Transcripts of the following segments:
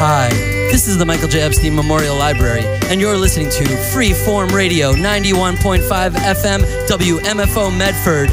Hi, this is the Michael J. Epstein Memorial Library, and you're listening to Freeform Radio 91.5 FM WMFO Medford.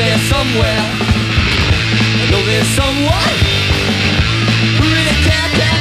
Somewhere, I know there's someone who really can't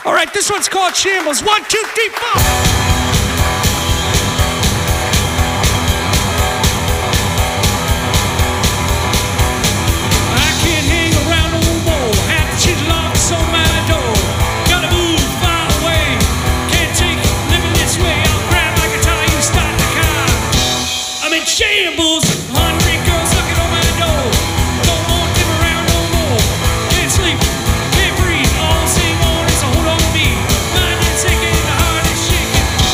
All right, this one's called Shambles. 1, 2, 3, 4. Shambles, hungry girls looking on my door. Don't want them around no more. Can't sleep, can't breathe. All same on is a hold on me. Mind is sinking, the heart is shaking.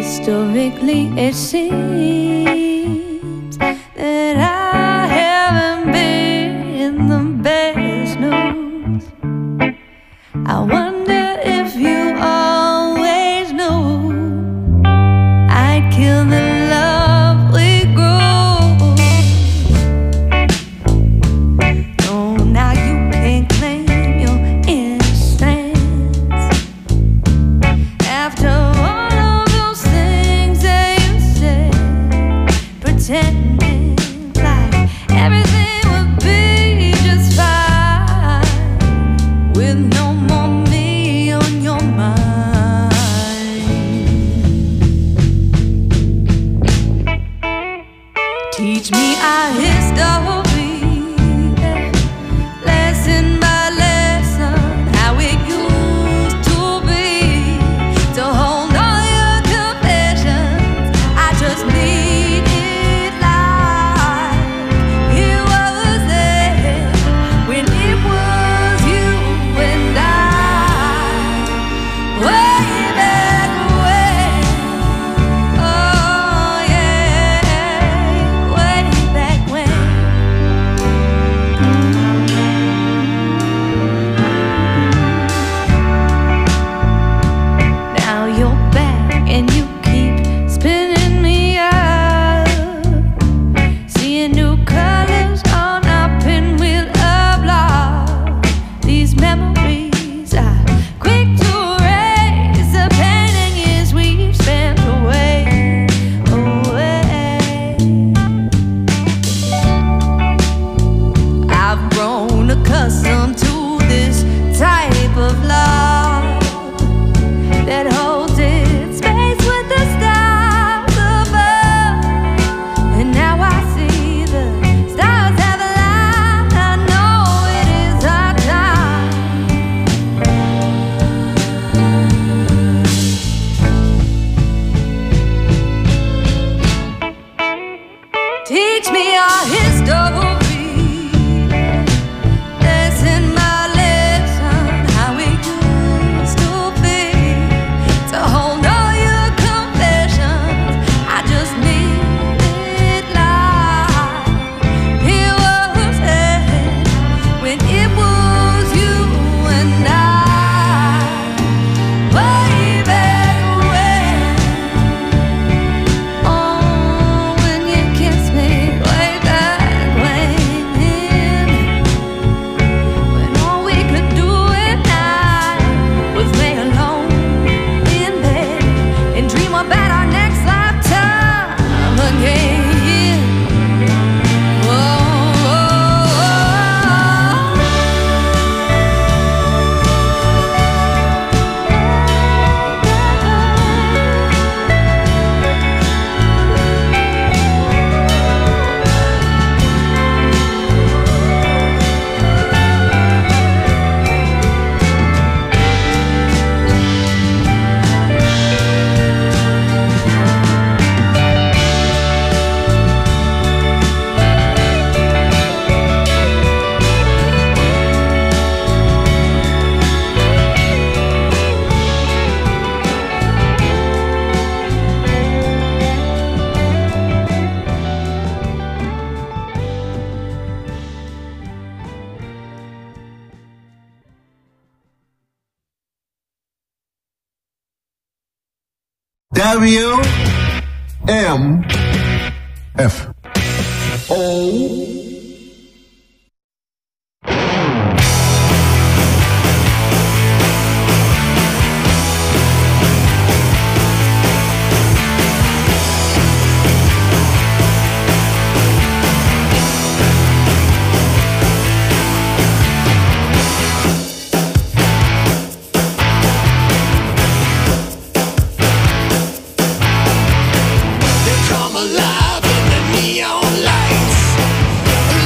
Historically, it seems that I haven't been the best news. I wonder if you always knew I'd kill the love we grew. No, now you can't claim your innocence after all of those things that you said, pretending like everything would be just fine with no more me on your mind. Teach me our history, lesson by lesson, how it used to be, to hold all your confessions. I just need it like it was there when it was you and I, way back when. Oh yeah, way back when. Now you're back and you keep spinning me up, seeing new colors on our pinwheel of love. These memories are quick to erase the pain and years we've spent away. I've grown accustomed to this type of love that holds its space with the stars above. And now I see the stars have aligned. I know it is our time. Teach me our history, lesson by lesson, how it used to be, to hold all your confessions. I just need it like it was there when it was you and I, way back when. Oh, when you kissed me, way back when all we could do at night was lay alone in bed and dream about our next lifetime again. WMFO. Come alive in the neon lights.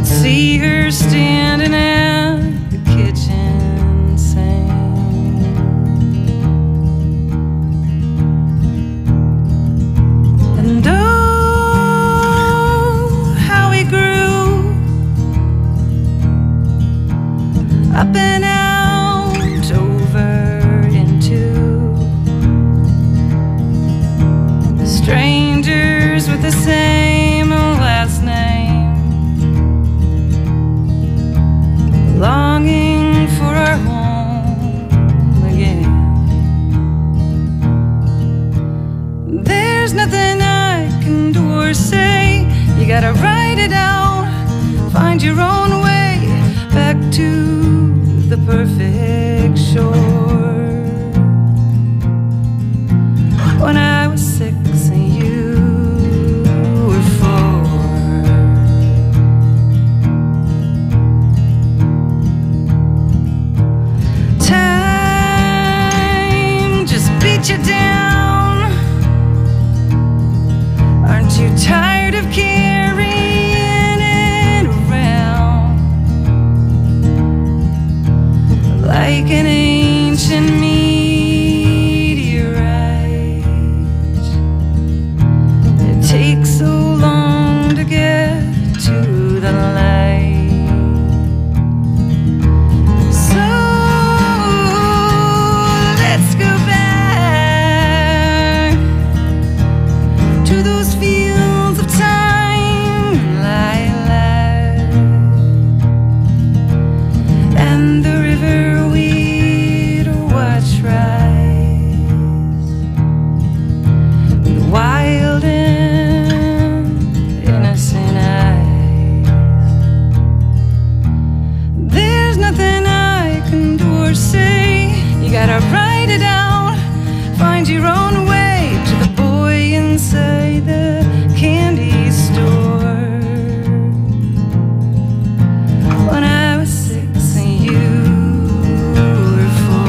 I'd see her standing at the kitchen sink. And oh, how we grew up and out over into strangers with the same last name, longing for our home again. There's nothing I can do or say. You gotta write it out, find your own way back to the perfect shore. When I was 6 and you were 4, time just beat you down. Aren't you tired of carrying it around like an ancient meteorite? It takes so long to get to the light. So let's go back to those fields of time, lilac, and the river we'd watch rise, with wild and innocent eyes. There's nothing I can do or say. You gotta write it out, find your own way to the boy inside the candy store. When I was 6 and you were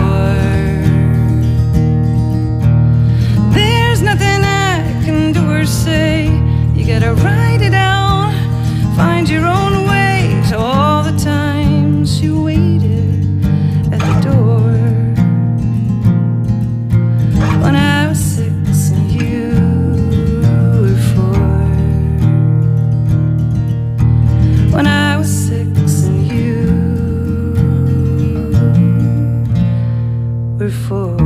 4, there's nothing I can do or say. You gotta write it out, find your own way to all the times you waited at the door. When I was 6 and you were 4. When I was 6 and you were 4.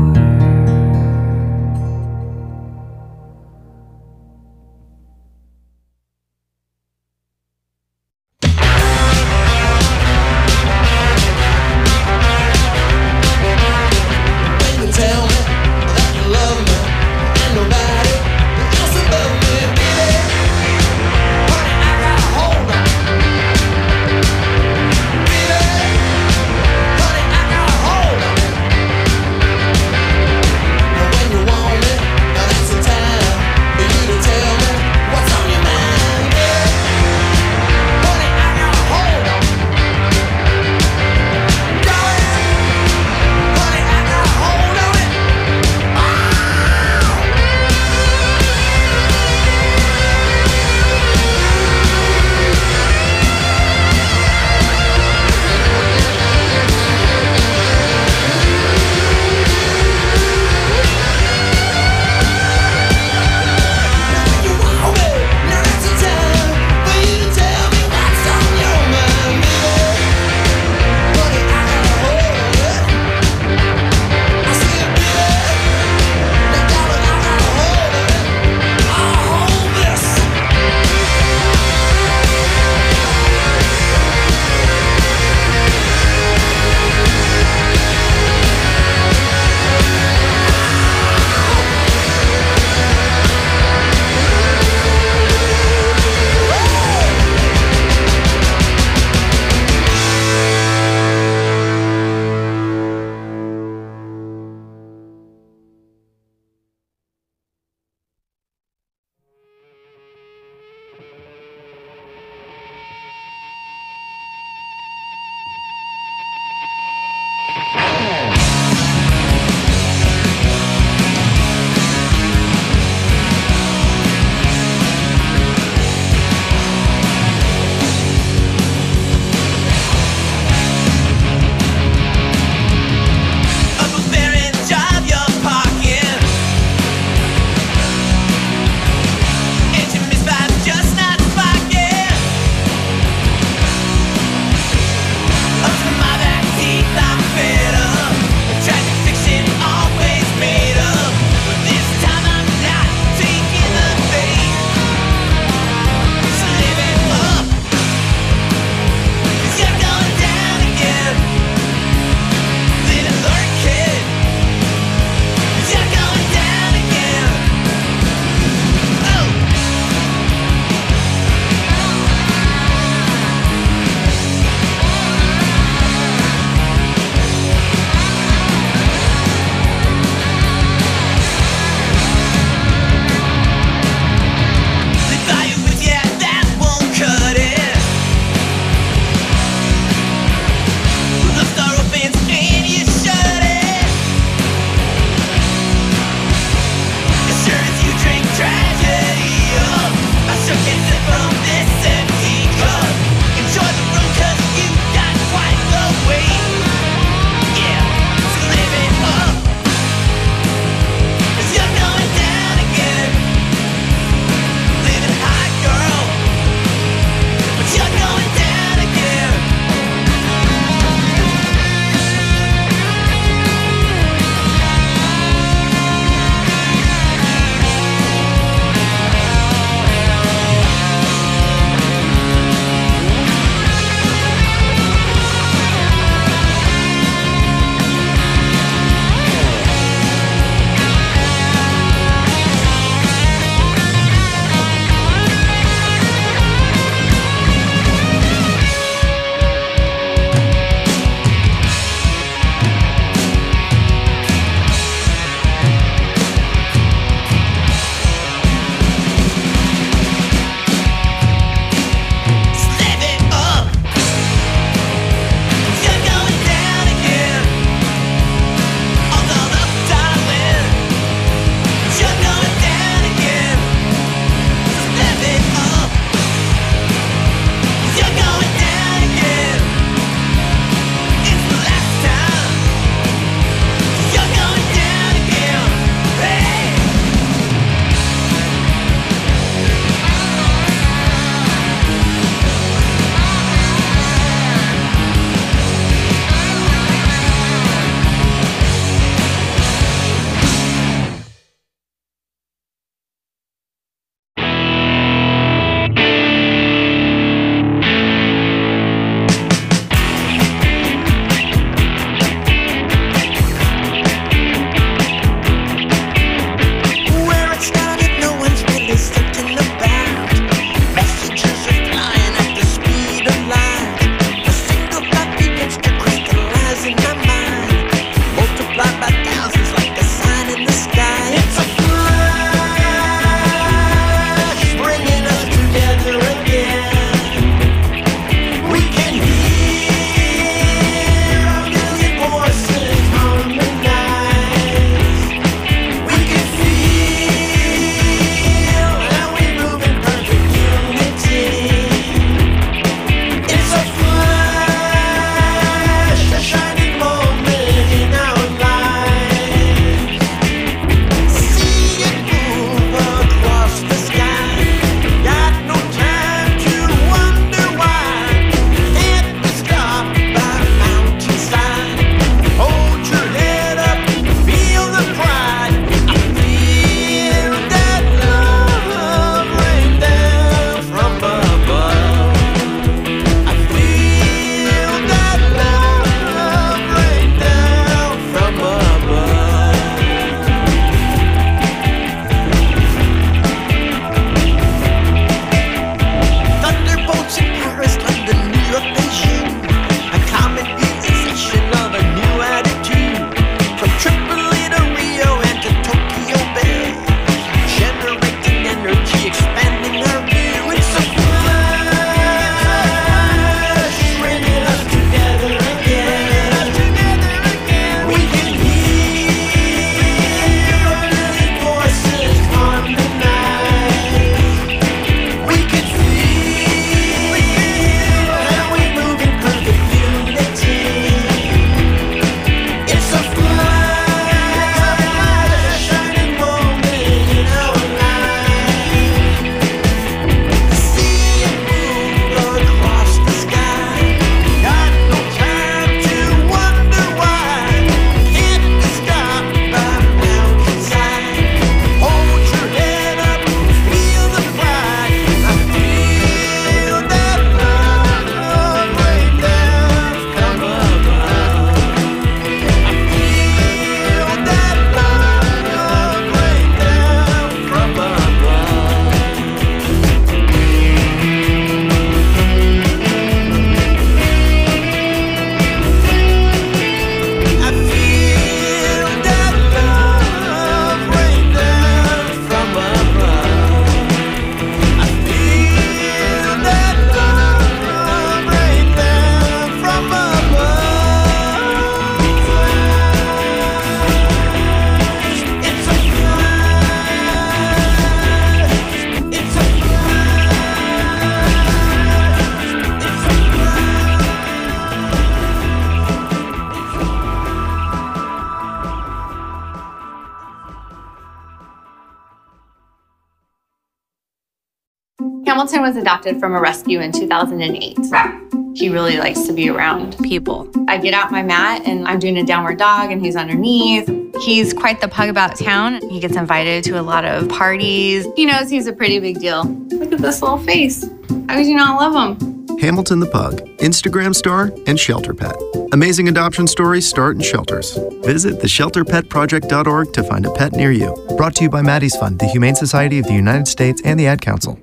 Hamilton was adopted from a rescue in 2008. He really likes to be around people. I get out my mat and I'm doing a downward dog and he's underneath. He's quite the pug about town. He gets invited to a lot of parties. He knows he's a pretty big deal. Look at this little face. How could you not love him? Hamilton the Pug, Instagram star, and shelter pet. Amazing adoption stories start in shelters. Visit theshelterpetproject.org to find a pet near you. Brought to you by Maddie's Fund, the Humane Society of the United States, and the Ad Council.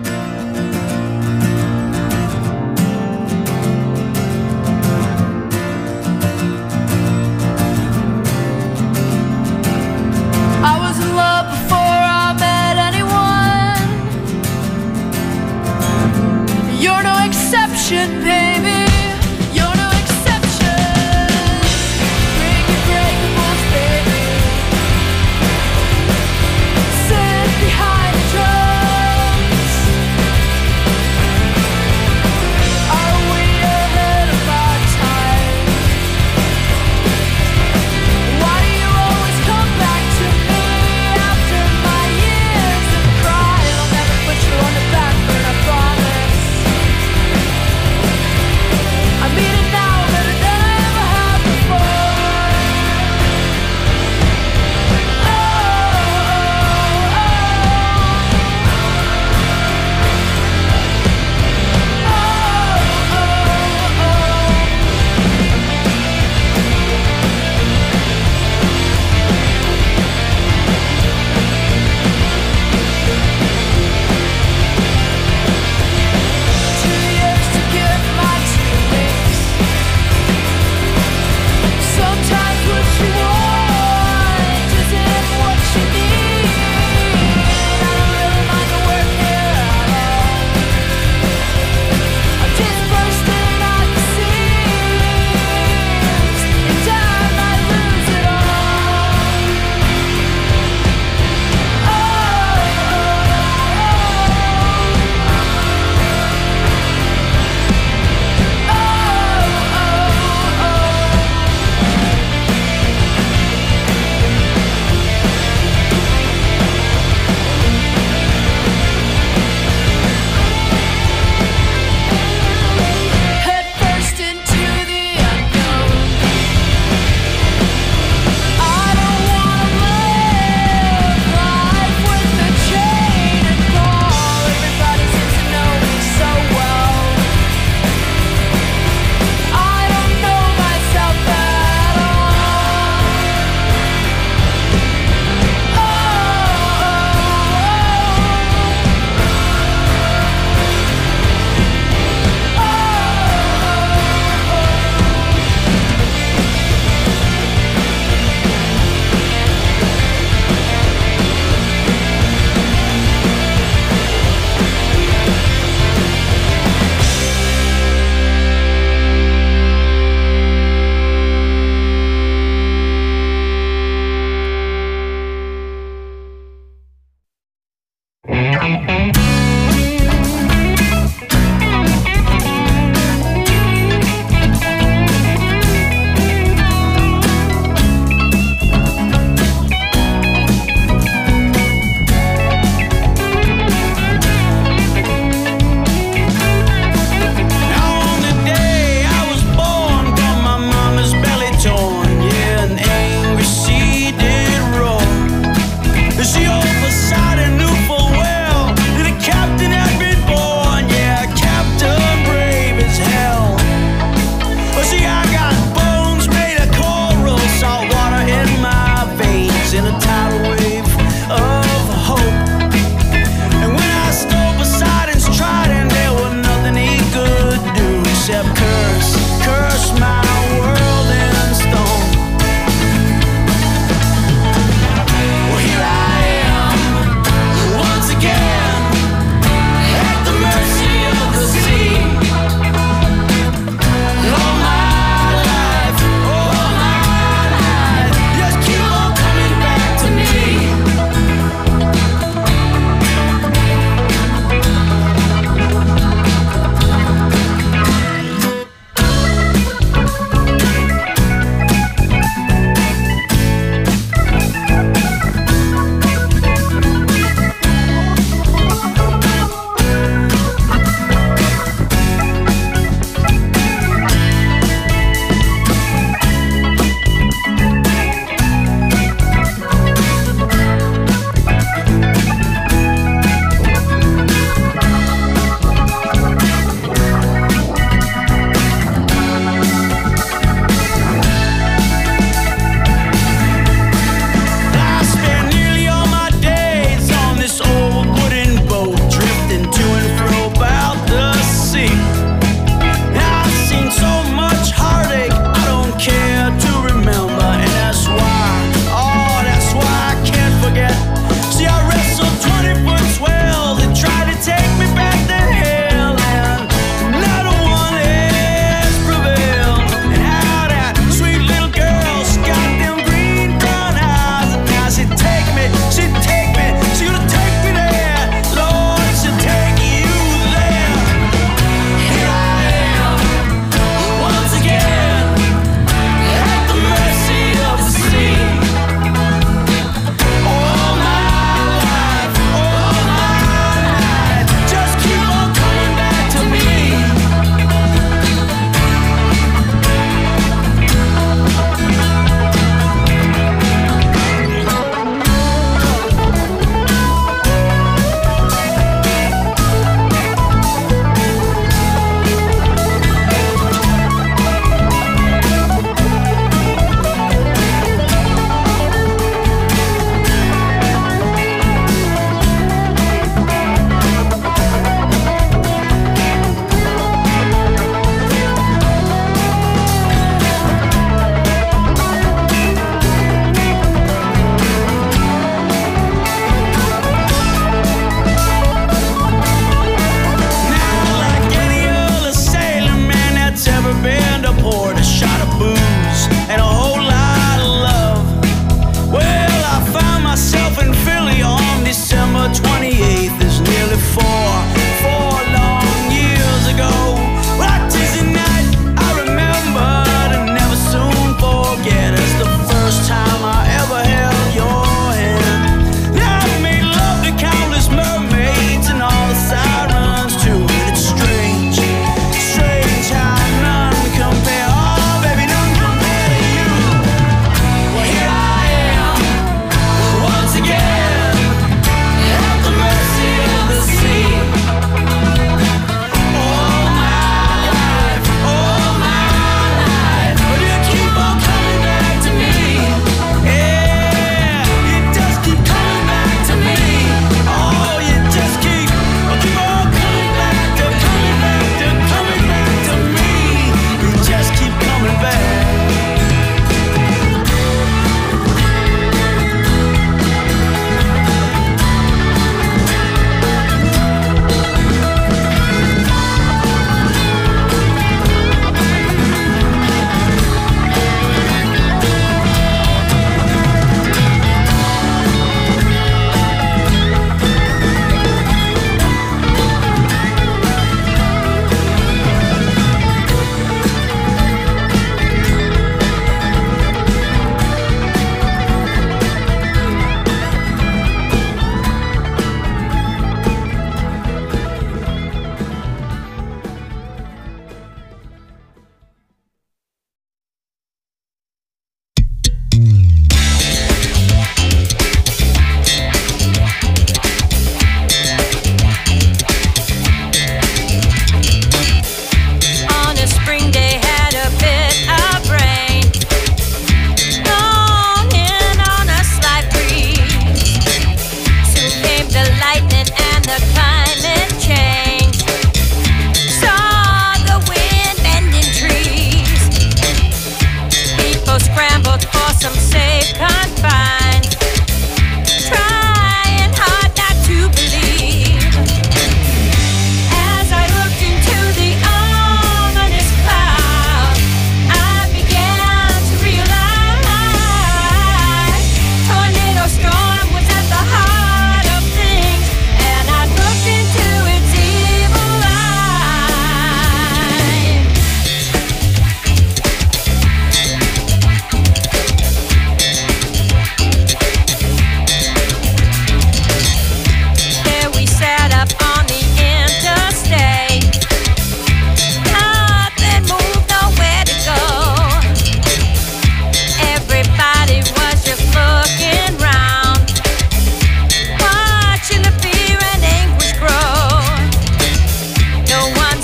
Baby, you're no exception. Breaking breakables, baby. Sit behind the drums. Are we ahead of our time? Why do you always come back to me after my years of crying? I'll never put you on the back burner, I promise.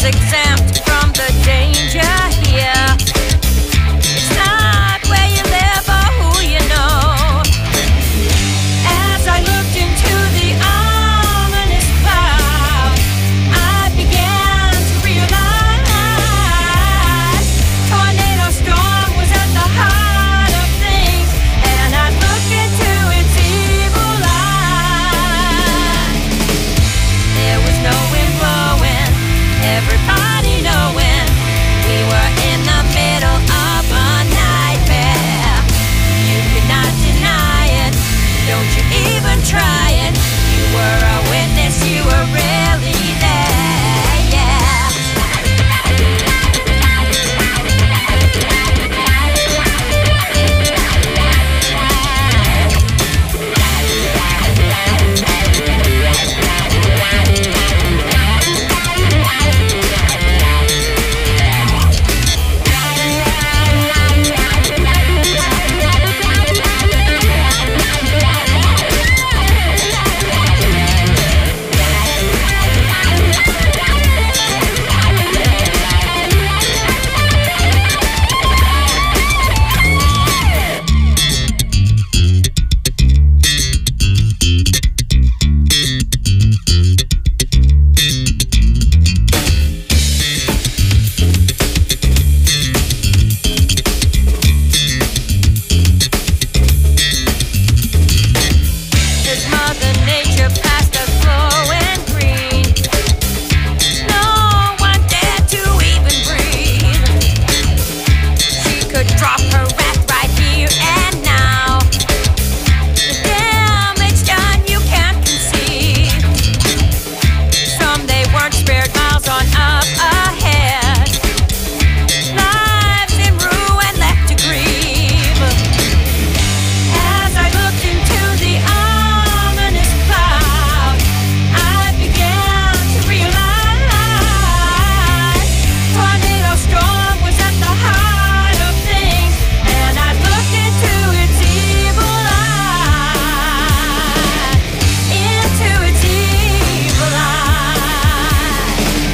exempt from the danger here. It's not where you live or who you know. As I looked into the ominous cloud, I began to realize tornado storm was at the heart of things, and I looked into its evil eye. There was no wind blowing, everybody knowing we were in the middle of a nightmare. You cannot deny it, don't you even try it. You were a witness, you were really there, yeah. As Mother Nature passed us glowing green, no one dared to even breathe. She could drop her wrath right here and now. The damage done you can't conceive. Some they weren't spared, miles on up ahead. Lives in ruin left to grieve. As I looked into the ominous cloud, I began to realize tornado storm was at the heart of things, and I looked into its evil eye, into its evil eye.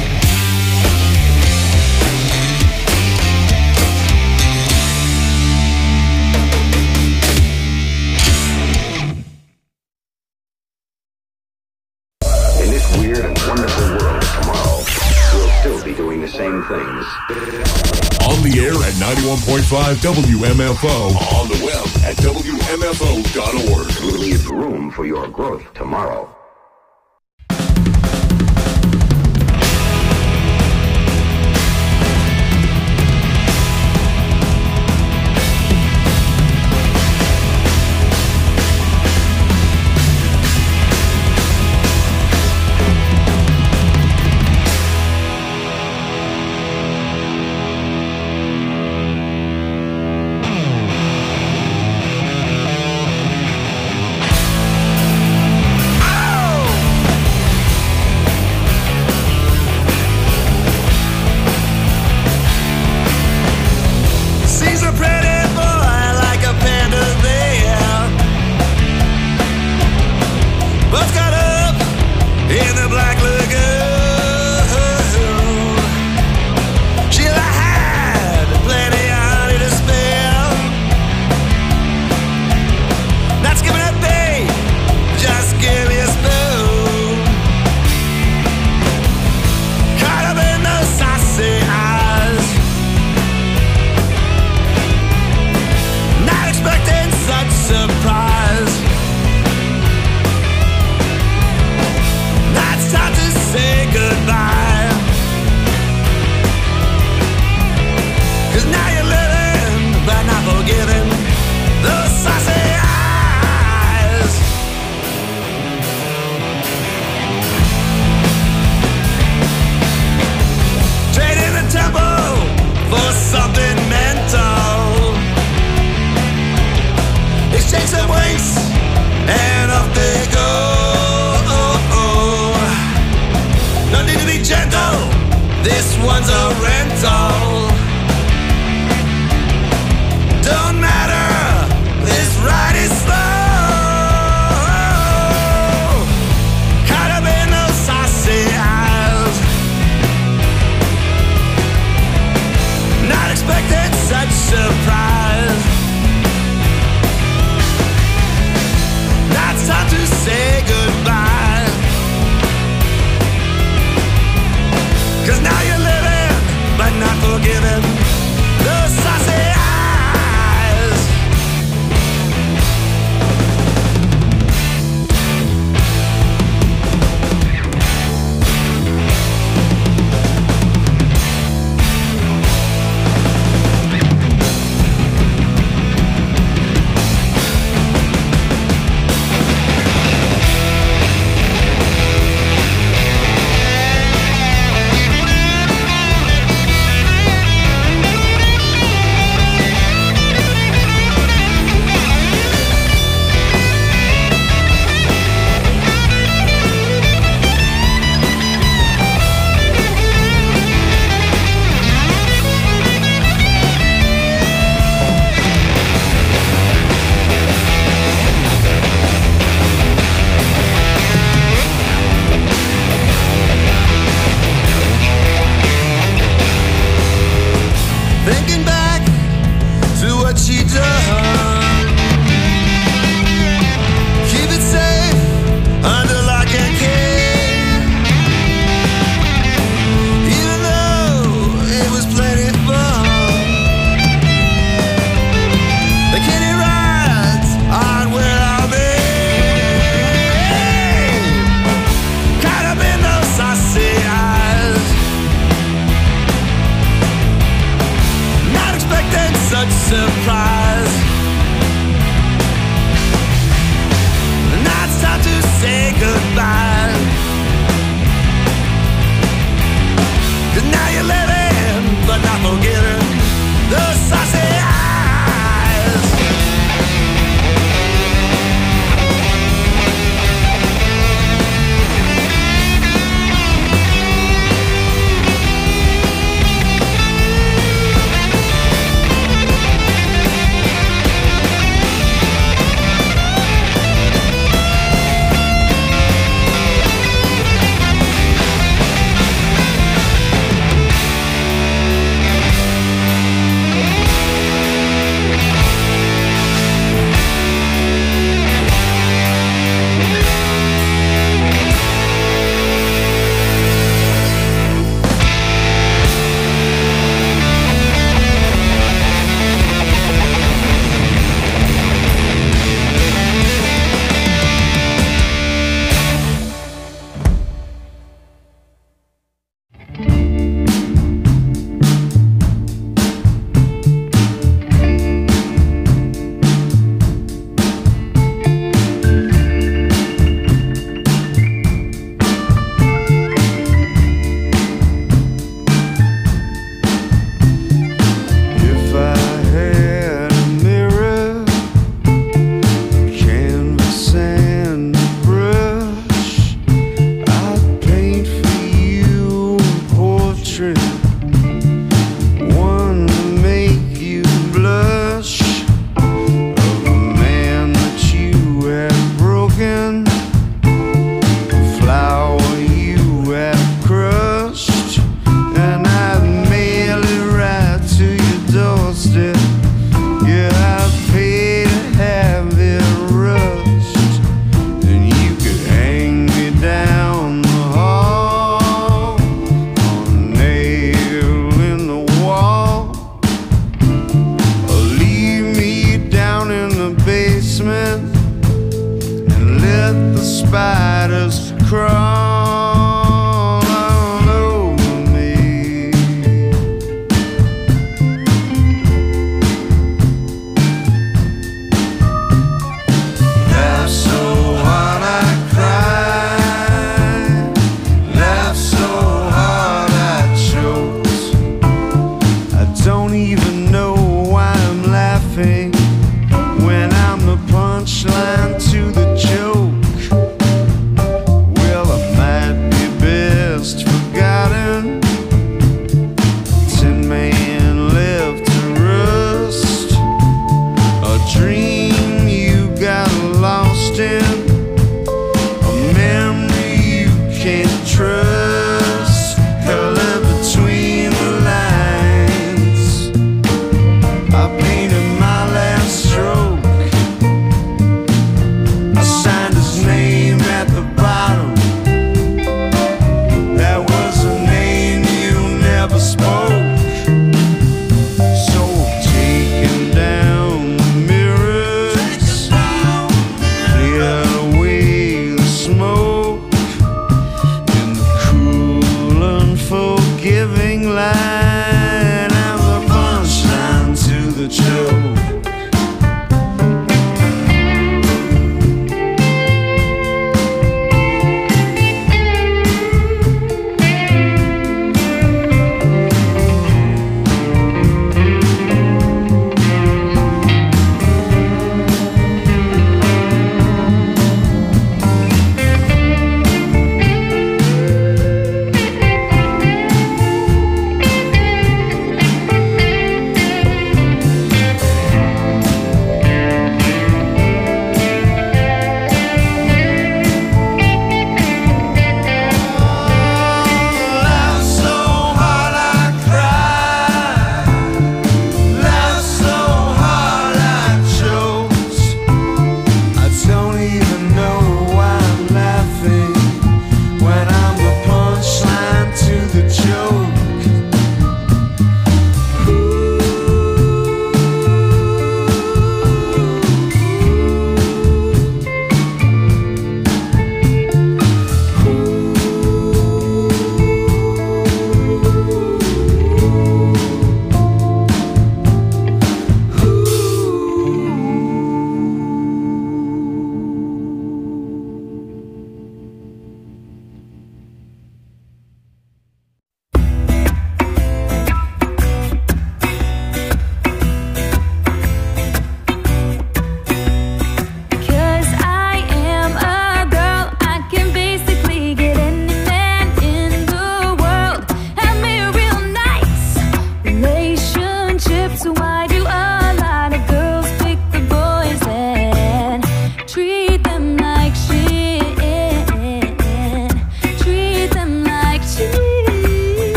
In this weird and wonderful world of tomorrow, we'll still be doing the same things. On the air at 91.5 WMFO. On the web at WMFO.org. We'll leave room for your growth tomorrow. Sees a pretty boy like a panda there. Both got up in the Black Lagoon. Sheila had plenty of honey to spare. Not skipping a beat, just give me a spoon. Caught up in those saucy eyes. Not expecting such surprise. Now it's time to say goodbye. 'Cause now you're living, but not forgiving those saucy eyes. Trading the tempo for something mental. Exchange some winks and off they go. No need to be gentle, this one's a rental. Don't matter, this ride is slow. Caught up in those saucy eyes.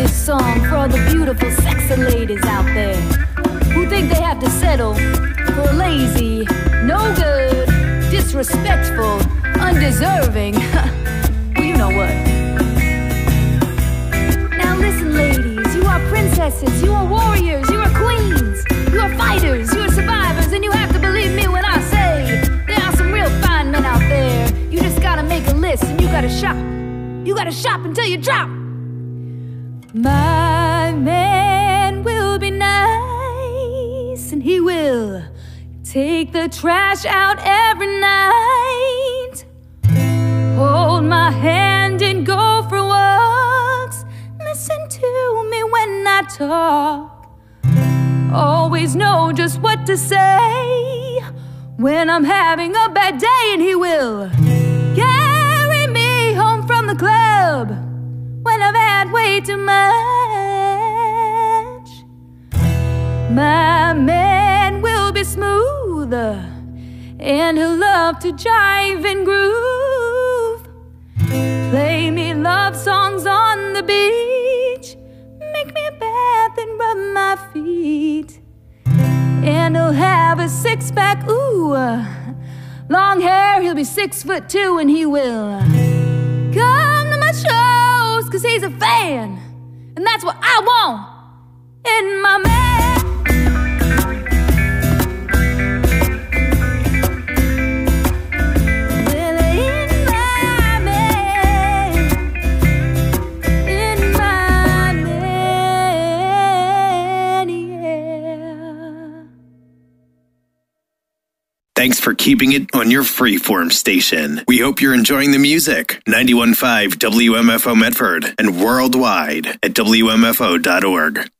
this song for all the beautiful, sexy ladies out there who think they have to settle for a lazy, no good, disrespectful, undeserving. Well, you know what? Now listen, ladies, you are princesses, you are warriors, you are queens, you are fighters, you are survivors, and you have to believe me when I say there are some real fine men out there. You just gotta make a list and you gotta shop. You gotta shop until you drop. My man will be nice, and he will take the trash out every night. Hold my hand and go for walks. Listen to me when I talk. Always know just what to say when I'm having a bad day, and he will carry me home from the club when I've had way too much. My man will be smooth, and he'll love to jive and groove. Play me love songs on the beach, make me a bath and rub my feet. And he'll have a six-pack, ooh, long hair, he'll be 6'2", and he will come to my shows, 'cause he's a fan, and that's what I want in my man. Thanks for keeping it on your freeform station. We hope you're enjoying the music. 91.5 WMFO Medford and worldwide at WMFO.org.